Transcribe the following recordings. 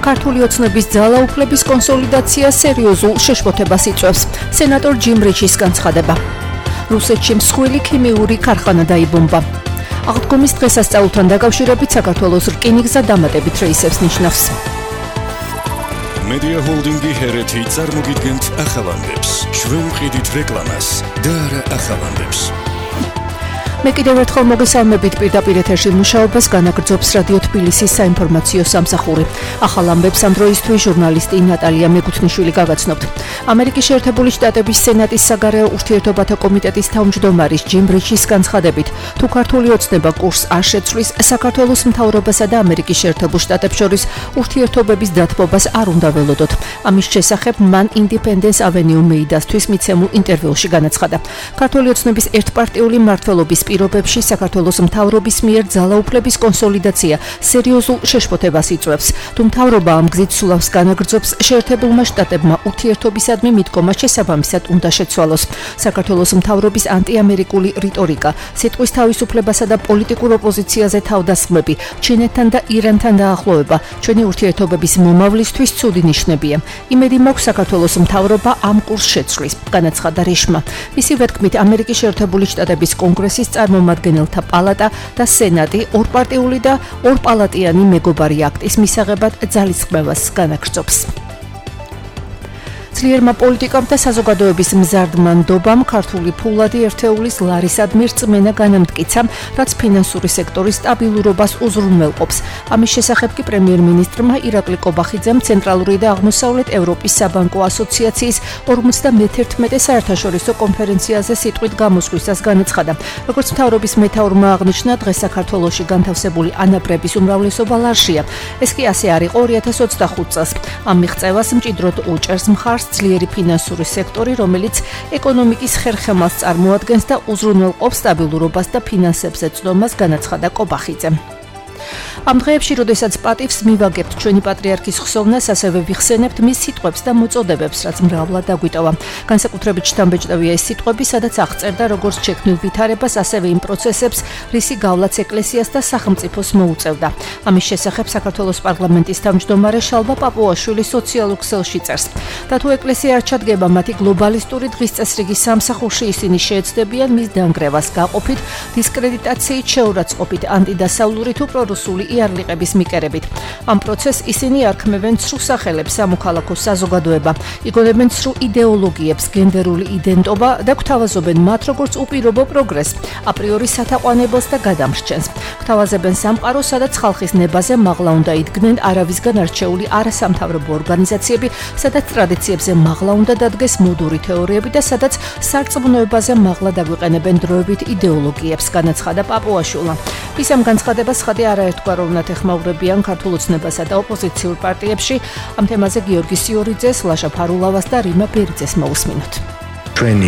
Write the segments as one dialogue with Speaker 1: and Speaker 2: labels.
Speaker 1: ქართული ოცნების ძალაუფლების კონსოლიდაცია სერიოზულ შეშფოთებას იწვევს. სენატორ ჯიმ რიჩის განცხადება. რუსეთში მსხვილი ქიმიური ქარხანა დაიბომბა. აღდგომის დღესასწაულთან დაკავშირებით საქართველოს რკინიგზა დამატებით რეისებს ნიშნავს.
Speaker 2: Media Holding-ი ჰერეთი წარმოგიდგენთ ახალამდებს. ჩვენ ვყიდით რეკლამას და არა ახალამდებს.
Speaker 1: მე კიდევ ერთხელ მოგესალმებით პირდაპირ ეთერში მუშაობას განაგრძობს რადიო თბილისის საინფორმაციო სამსახური. ახალ ამბებს ამ დროისთვის ჟურნალისტი ნატალია მეგუთნიშვილი გაგაცნობთ. ამერიკის შეერთებული შტატების სენატის საგარეო ურთიერთობათა კომიტეტის თავმჯდომარის ჯიმ რიჩის განცხადებით, თუ ქართული ოცნება კურსს არ შეცვლის, საქართველოს მთავრობასა და ამერიკის შეერთებულ შტატებს შორის ურთიერთობების დათბობას არ უნდა ველოდოთ. ამის შესახებ მან Independence Avenue მეიდასთვის მიცემულ ინტერვიუში განაცხადა. ქართული ოცნების ერთპარტიული მმართველობის პირობებში საქართველოს მთავრობის მიერ ძალაუფლების კონსოლიდაცია სერიოზულ შეშფოთებას იწვევს. თუ მთავრობა ამ გზით სულავს განაგრძობს, შეერთებულმა შტატებმა ურთიერთობისადმი მიდგომა შესაბამისად უნდა შეცვალოს. საქართველოს მთავრობის ანტიამერიკული რიტორიკა, სიტყვის თავისუფლებასა და პოლიტიკურ ოპოზიციაზე თავდასხმები, ჩინეთთან და ირანთან დაახლოება, ჩვენი ურთიერთობების მომავლისთვის ცუდი ნიშნებია. იმედი მაქვს საქართველოს მთავრობა ამ კურსს შეცვლის, განაცხადა რიშმა. მისივე თქმით, ამერიკის შეერთებული შტატების კონგრესის წარმომადგენელთა პალატა და სენატი ორპარტიული და ორპალატიანი მეგობარი აქტის მისაღებად ძალისხმევას განაგრძობს. ძლიერმა პოლიტიკამ და საზოგადოების მზარდმა ნდობამ ქართული ფულადი ერთეულის ლარისადმი რწმენა განამტკიცა, რაც ფინანსური სექტორის სტაბილურობას უზრუნველყოფს. ამის შესახებ კი პრემიერ-მინისტრმა ირაკლი კობახიძემ ცენტრალური და აღმოსავლეთ ევროპის საბანკო ასოციაციის 51 საერთაშორისო კონფერენციაზე სიტყვით გამოსვლისას განაცხადა. როგორც მთავრობის მეთაურმა აღნიშნა, დღეს საქართველოში განთავსებული ანაბრების უმრავლესობა ლარშია. ეს კი ასე არ იყო 2025 წელს. ამ მიღწევას მჭიდროდ უჭერს მხარს ძლიერი ფინანსური სექტორი, რომელიც ეკონომიკის ხერხემალს წარმოადგენს და უზრუნველყოფს სტაბილურობას და ფინანსებზე წვდომას, განაცხადა კობახიძემ. ამ დღეებში, როდესაც პატივს მივაგებთ ჩვენი პატრიარქის ხსოვნას, ასევე ვიხსენებთ მის სიტყვებს და მოწოდებებს, რაც მრავლად დაგვიტოვა. განსაკუთრებით შთამბეჭდავია ეს სიტყვები, სადაც აღწერდა როგორც შექმნილ ვითარებას, ასევე იმ პროცესებს, რისი გავლაც ეკლესიას და სახელმწიფოს მოუწევდა. ამის შესახებ საქართველოს პარლამენტის თავმჯდომარე შალვა პაპუაშვილი სოციალურ ქსელში წერს. და თუ ეკლესია არ ჩადგება მათი გლობალისტური დღის წესრიგის სამსახურში, ისინი შეეცდებიან მის დანგრევას, გაყოფით, დისკრედიტაციით, შეურაცხყოფით, ანტიდასავლური თუ პრორუსული იარლიყების მიკერებით. ამ პროცესს ისინი არქმევენ ცრუ სახელებს, სამოქალაქო საზოგადოება, იგონებენ ცრუ იდეოლოგიებს, გენდერული იდენტობა და გვთავაზობენ მათ როგორც უპირობო პროგრესს, აპრიორი სათაყვანებელს და გადამრჩენს. გვთავაზებენ სამყაროს, სადაც ხალხის ნებაზე მაღლა უნდა იდგნენ არავისგან არჩეული არასამთავრობო ორგანიზაციები, სადაც ტრადიციებზე მაღლა უნდა დადგეს მოდური თეორიები და სადაც სარწმუნოებაზე მაღლა დაგვიყენებენ დროებით იდეოლოგიებს, განაცხადა პაპუაშვილმა. ის ამ განცხადებას ხადი არაერთგვაროვნად ეხმაურებიან ქართულ ოცნებასა და ოპოზიციურ პარტიებში. ამ თემაზე გიორგი სიორიძეს, ლაშა ფარულავას და რიმა ბერიძეს მოусმინოთ.
Speaker 3: ჩვენი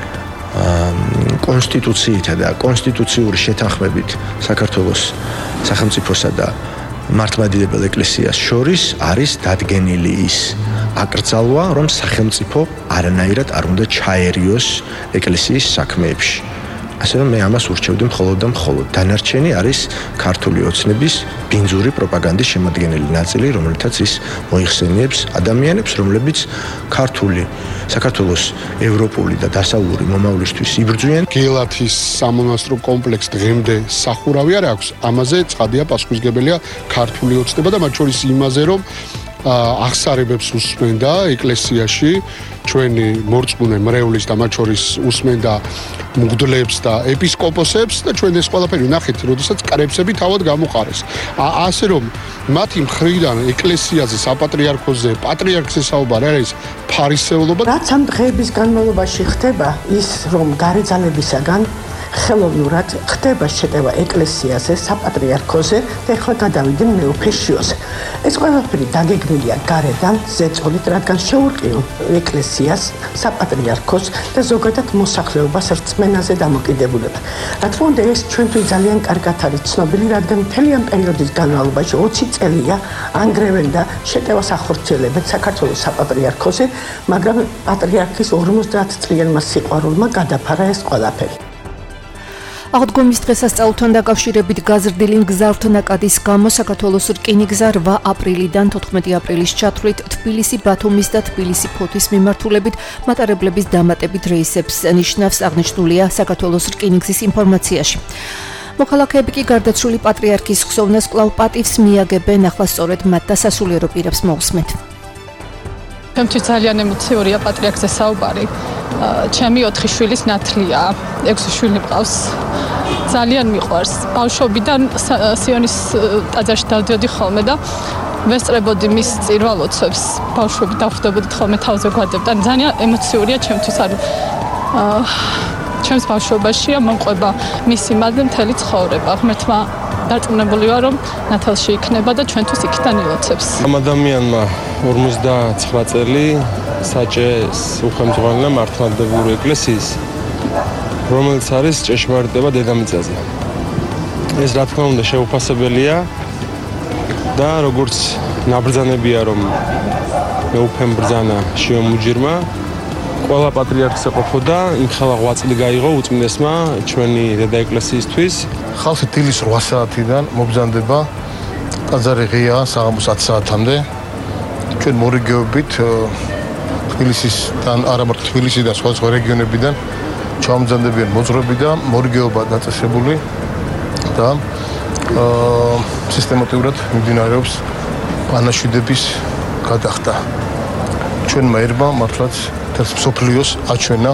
Speaker 3: კონსტიტუციითა და კონსტიტუციური შეთანხმებით საქართველოს სახელმწიფოსა და მართლმადიდებელ ეკლესიას შორის არის დადგენილი ის აკრძალვა, რომ სახელმწიფო არანაირად არ უნდა ჩაერიოს ეკლესიის საქმეებში. ასე რომ მე ამას ურჩევდი მხოლოდ და მხოლოდ. დანარჩენი არის ქართული ოცნების ბინძური პროპაგანდის შემადგენელი ნაწილი, რომელთაც ის მოიხსენიებს ადამიანებს, რომლებიც ქართული საქართველოს ევროპული და დასავლური მომავლისთვის იბრძვიან.
Speaker 4: გელათის სამონასტრო კომპლექსს დღემდე სახურავი არ აქვს. ამაზე ცხადია პასუხისმგებელია ქართული ოცნება და მათ შორის იმაზე, რომ აღსარებებს უსმენდა ეკლესიაში ჩვენი მორწმუნე მრევლის და მათ შორის უსმენდა მღვდლებს და ეპისკოპოსებს და ჩვენ ეს ყველაფერი ნახეთ, როდესაც კრებსები თავად გამოყარეს. ასე რომ მათი მხრიდან ეკლესიაზე, საპატრიარქოზე, პატრიარქზე საუბარი არის ფარისეულობა.
Speaker 5: რაც ამ დღეების განმავლობაში ხდება, ის რომ გარეძალებისაგან ხელოვნურად ხდება შეტევა ეკლესიაზე, საპატრიარქოზე და ახლა გადავიდნენ მეუფეშიოზე. ეს ყველაფერი დაგეგმილია გარედან, ზეწოლით, რადგან შეურყიო ეკლესიას, საპატრიარქოს და ზოგადად მოსახლეობას რწმენაზე დამოკიდებულება. რა თქმა უნდა, ეს ჩვენთვის ძალიან კარგად არის ცნობილი, რადგან მთელი ამ პერიოდის განმავლობაში 20 წელია ანგრევენ და შეტევას ახორციელებენ საქართველოს საპატრიარქოზე, მაგრამ პატრიარქის 50 წლიანმა სიყვარულმა გადაფარა ეს ყველაფერი.
Speaker 1: აღდგომის დღესასწაულთან დაკავშირებით გაზრდილი მგზავრთნაკადის გამო საქართველოს რკინიგზა 8 აპრილიდან 14 აპრილის ჩათვლით თბილისი-ბათუმის და თბილისი-ფოთის მიმართულებით მატარებლების დამატებით რეისებს ნიშნავს, აღნიშნულია საქართველოს რკინიგზის ინფორმაციაში. მოქალაქეები კი გარდაცვლილი პატრიარქის ხსოვნას კვლავ პატივს მიაგებენ, ახლა სწორედ მათ დასასულიერო პირებს მოусმენთ.
Speaker 6: ჩემთვის ძალიან ემოციურია პატრიარქზე საუბარი. ჩემი 4 შვილის ნათლია, 6 შვილი მყავს. ძალიან მიყვარს. ბავშვობიდან სიონის ტაძარში დავდიოდი ხოლმე და ვესწრებოდი მის წირვალოცებს. ბავშვები დავხვდებოდი ხოლმე თავზე გვადებდა. ძალიან ემოციურია ჩემთვის, ჩემს ბავშვობაშია მომყვება მისი მადლი მთელი ცხოვრება. ღმერთმა დარწმუნებული ვარ, რომ ნათელში იქნება და ჩვენთვის იქიდან ილოცებს.
Speaker 7: ამ ადამიანმა 59 წელი საჭეს უხელმძღვანელა მართლმადიდებლური ეკლესიის, რომელიც არის ჭეშმარიტება დედამიწაზე. ეს რა თქმა უნდა შეუფასებელია და როგორც ნაბრძანებია, რომ მეუფემ ბრძანა შიომუჯირმა, ყველა პატრიარქს ეყოფოდა, იმ ხელა 8 წელი გაიღო უწმინდესმა ჩვენი დედა ეკლესიისთვის.
Speaker 4: ხალხი დილის 8 საათიდან მობრძანდება, ტაძარი ღიაა საღამოს 10 საათამდე. ჩვენ მორიგეობით თბილისიდან, არა მარტო თბილისიდან, სხვა რეგიონებიდან ჩამომძანდებიან მოძღვრები და მორიგეობა დაწესებული და სისტემატურად მიმდინარეობს პანაშვიდების გადახდა. ჩვენმა ერმა მართლაც თელს მსოფლიოს აჩვენა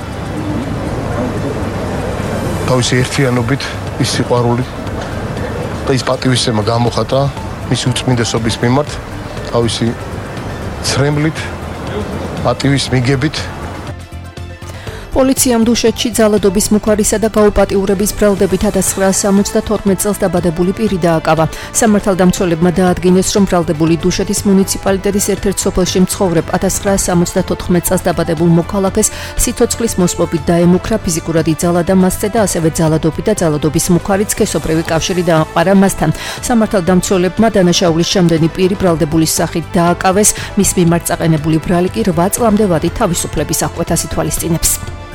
Speaker 4: თავისი ერთიანობით ის სიყვარული და ის პატივისცემა გამოხატა მისი უწმინდესობის მიმართ თავისი ცრემლით, პატივის მიგებით.
Speaker 1: პოლიციამ დუშეთში ძალადობის მუქარისა და გაუპატიურების ბრალდებით 1972 წელს დაბადებული პირი დააკავა. სამართალდამცველებმა დაადგინეს, რომ ბრალდებული დუშეთის მუნიციპალიტეტის ერთ-ერთ სოფელში მცხოვრებ 1974 წელს დაბადებულ მოქალაქეს სიცოცხლის მოსპობით დაემუქრა, ფიზიკურად იძალა და მასზე და ასევე ძალადობი და ძალადობის მუქარით სქესობრივი კავშირი დააყარა მასთან. სამართალდამცველებმა დანაშაულის შემდენი პირი ბრალდებულის სახით დააკავეს, მის მიმართ წაყენებული ბრალი კი 8 წლამდე ვადით თავისუფლების აღკვეთას ითვალისწინებს.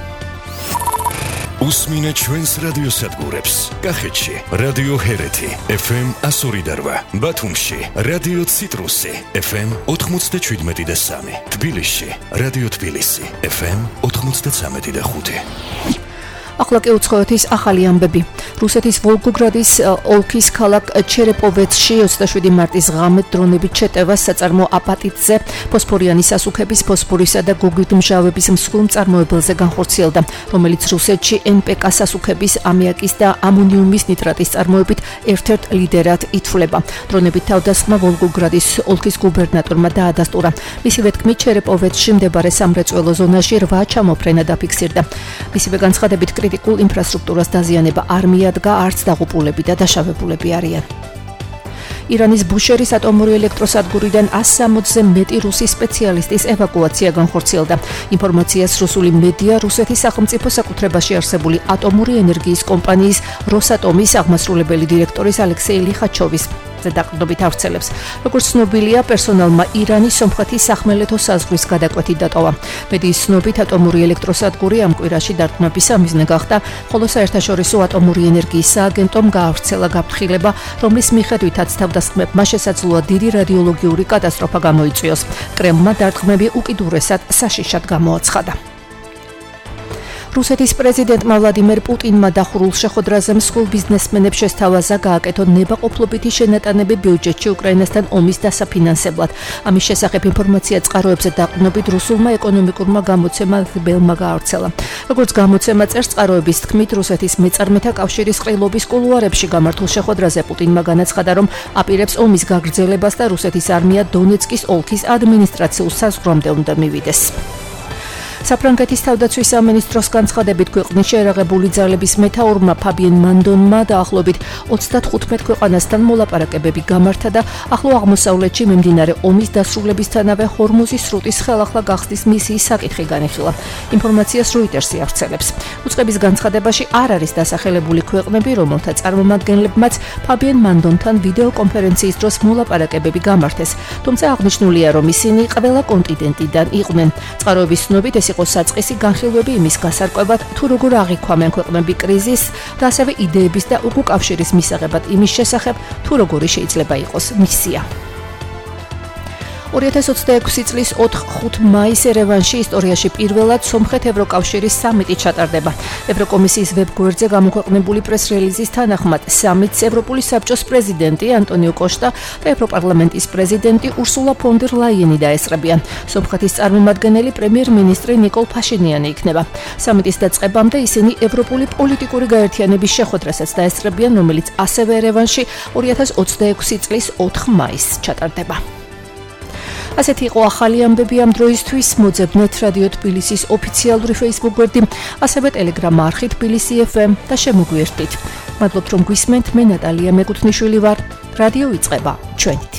Speaker 2: უსმინეთ ჩვენს რადიოსადგურებს. კახეთში რადიო ჰერეთი FM 102.8, ბათუმში რადიო ციტრუსი FM 97.3, თბილისში რადიო თბილისი FM 93.5.
Speaker 1: ახლა კი უცხოეთის ახალი ამბები. რუსეთის ვოლგოგრადის ოლქის ქალაქ ჩერეპოვეცში 27 მარტის ღამე დრონებით შეტევას საწარმო აპატიტზე ფოსფორიანი სასუქების, ფოსფორისა და გოგირდმჟავების მსხვილ მწარმოებელზე განხორციელდა, რომელიც რუსეთში NPK სასუქების, ამიაკის და ამონიუმის ნიტრატის წარმოებით ერთ-ერთ ლიდერად ითვლება. დრონებით თავდასხმა ვოლგოგრადის ოლქის გუბერნატორმა დაადასტურა. მისივე თქმით, ჩერეპოვეცში მდებარე სამრეწველო ზონაში 8 ჩამოფრენა დაფიქსირდა. მისივე განცხადებით კრიტიკულ ინფრასტრუქტურას დაზიანება არ მიადგა, არც დაღუპულები და დაშავებულები არიან. ირანის ბუშერის ატომური ელექტროსადგურიდან 160-ზე მეტი რუსი სპეციალისტის ევაკუაცია განხორციელდა. ინფორმაციას რუსული მედია რუსეთის სახელმწიფო საკუთრებაში არსებული ატომური ენერგიის კომპანიის როსატომის აღმასრულებელი დირექტორის ალექსეი ლიხაჩოვის დაყრდნობით ავრცელებს. როგორც ცნობილია, პერსონალმა ირანის სომხეთის სახმელეთო საზღვრის გადაკვეთით დატოვა. მედიის ცნობით, ატომური ელექტროსადგური ამ კვირაში დარტყმების სამიზნე გახდა, ხოლო საერთაშორისო ატომური ენერგიის სააგენტომ გაავრცელა გაფრთხილება, რომლის მიხედვითაც თავდასხმებმა შესაძლოა დიდი რადიოლოგიური კატასტროფა გამოიწვიოს. კრემლმა დარტყმები უკიდურესად საშიშად გამოაცხადა. რუსეთის პრეზიდენტმა ვლადიმერ პუტინმა დახურულ შეხვედრაზე მსხვილ ბიზნესმენებს შესთავაზა გააკეთონ ნებაყოფლობითი შენატანები ბიუჯეტში უკრაინასთან ომის დასაფინანსებლად. ამის შესახებ ინფორმაცია წყაროებზე დაყრდნობით რუსულმა ეკონომიკურმა გამოცემამ ბელმა გაავრცელა. როგორც გამოცემა წერს, წყაროების თქმით, რუსეთის მეწარმეთა კავშირის ყრილობის კულუარებში გამართულ შეხვედრაზე პუტინმა განაცხადა, რომ აპირებს ომის გაგრძელებას და რუსეთის არმია დონეცკის ოლქის ადმინისტრაციულ საზღვრამდე უნდა მივიდეს. საფრანგეთის თავდაცვის სამინისტროს განცხადებით, ქვეყნის შეერაღებული ძალების მეთაურმა ფაბიენ მანდონმა დაახლოებით 35 ქვეყანასთან მოლაპარაკებები გამართა და ახლო აღმოსავლეთში მიმდინარე ომის დასრულებისთანავე ჰორმუზის სრუტის ხელახლა გახსნის მისიის საკითხი განიხილა. ინფორმაციას როიტერსი ავრცელებს. უწყების განცხადებაში არ არის დასახელებული ქვეყნები, რომელთა წარმომადგენლებმაც ფაბიენ მანდონთან ვიდეო კონფერენციის დროს მოლაპარაკებები გამართეს. თუმცა აღნიშნულია, რომ ისინი ყველა კონტინენტიდან იყვნენ. წყაროების ცნობით ეს იყო საწყისი განხილვები იმის გასარკვევად, თუ როგორ აღიქვამენ ქვეყნები კრიზისს და ასევე იდეების და უკავშირის მისაღებად იმის შესახებ, თუ როგორი შეიძლება იყოს მისია. 2026 წლის 4-5 მაის ერევანში ისტორიაში პირველად სომხეთ ევროკავშირის სამიტი ჩატარდება. ევროკომისიის ვებგვერდზე გამოქვეყნებული პრეს-რელიზის თანახმად, სამიტს ევროპული საბჭოს პრეზიდენტი ანტონიო კოშტა და ევროპარლამენტის პრეზიდენტი ურსულა ფონ დერ ლაიენი დაესწრებიან. სომხეთის წარმომადგენელი პრემიერ-მინისტრი ნიკოლ ფაშინიანი იქნება. სამიტის დაწყებამდე ისინი ევროპული პოლიტიკური გაერთიანების შეხვედრასაც დაესწრებიან, რომელიც ასევე ერევანში 2026 წლის 4 მაისს ჩატარდება. ასეთი იყო ახალი ამბები ამ დროისთვის. მოძებნეთ რადიო თბილისის ოფიციალური Facebook გვერდი, ასევე Telegram არხი თბილისი FM და შემოგვიერთდით. მადლობთ რომ გვისმენთ. მე ნატალია მეკუთვნიშვილი ვარ. რადიო იწყება. ჩვენ